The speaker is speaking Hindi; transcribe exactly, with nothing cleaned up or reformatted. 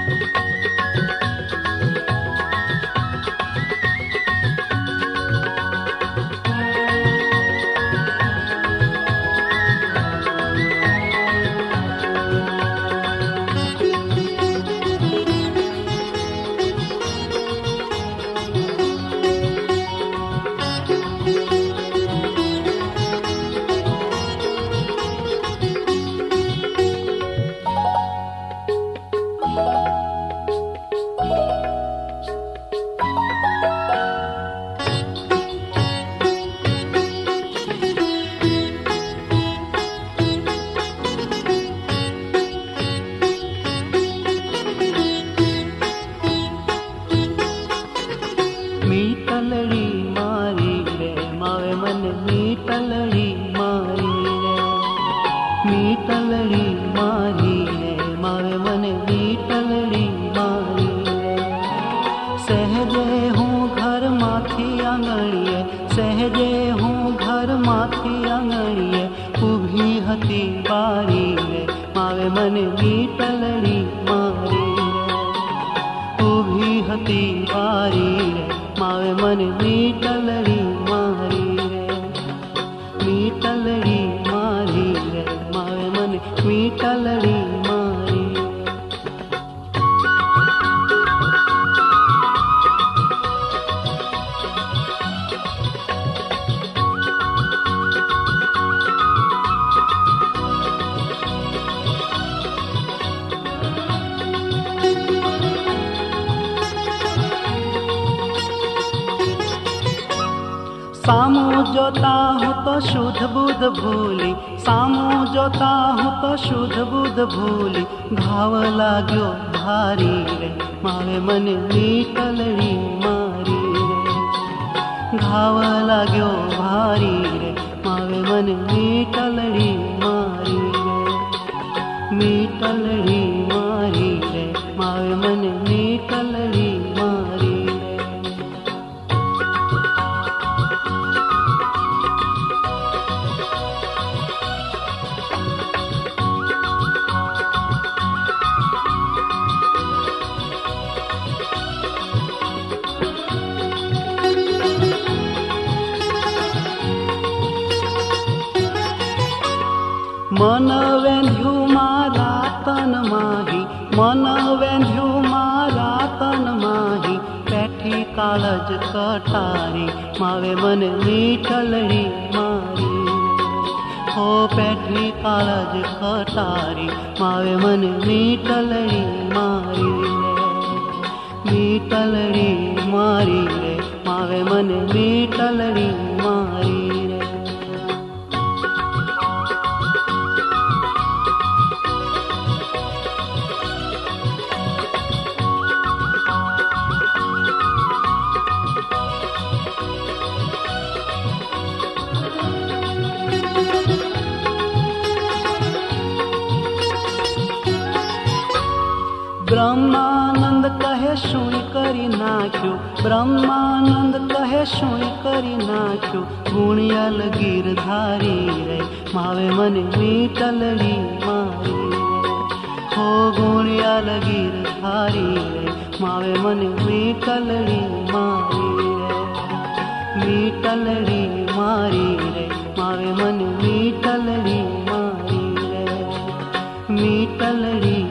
मीतलड़ी मारी रे मावे मन मीतलड़ी मारी रे, मीतलड़ी मारी रे मावे मन मीतलड़ी मारी रे। सहजे हूँ घर माथी आंगणीए, सहजे हूँ घर माथी आंगणीए, उभी हती बारी रे मावे मन मीतलड़ी मारी रे, उभी हती बारी रे मावे मन मीतलड़ी मारी रे, मीतलड़ी मारी रे मावे मन मीतलड़ी मारी रे। सामू जोता हूँ तो शुद्ध बुद्ध भूली, सामू जोता हूँ तो शुद्ध बुद्ध भूली, घाव लाग्यो भारी रे मावे मन मीतलड़ी मारी रे, घाव लाग्यो भारी रे मावे मन मीतलड़ी मारी रे, मीतलड़ी मारी रे मावे मन मीतलड़ी मारी रे। मन वेंध्यू मारा तन माही, मन वेंध्यू मारा तन माही, बैठी कालज कटारी मावे मन मीतलड़ी मारी रे, हो बैठी कालज कटारी मावे मन मीतलड़ी मारी रे, मीतलड़ी मारी रे मावे मन मीतलड़ी मारी रे। ब्रह्मानंद कहे शुई करी नाख्यो, ब्रह्मानंद कहे शुई करी नाख्यो, गुणियल गिरधारी रे मावे मन मीतलड़ी मारी रे, हो गुणियल गिरधारी रे मावे मन मीतलड़ी मारी रे, मीतलड़ी मारी रे मावे मन मीतलड़ी मारी रे, मीतलड़ी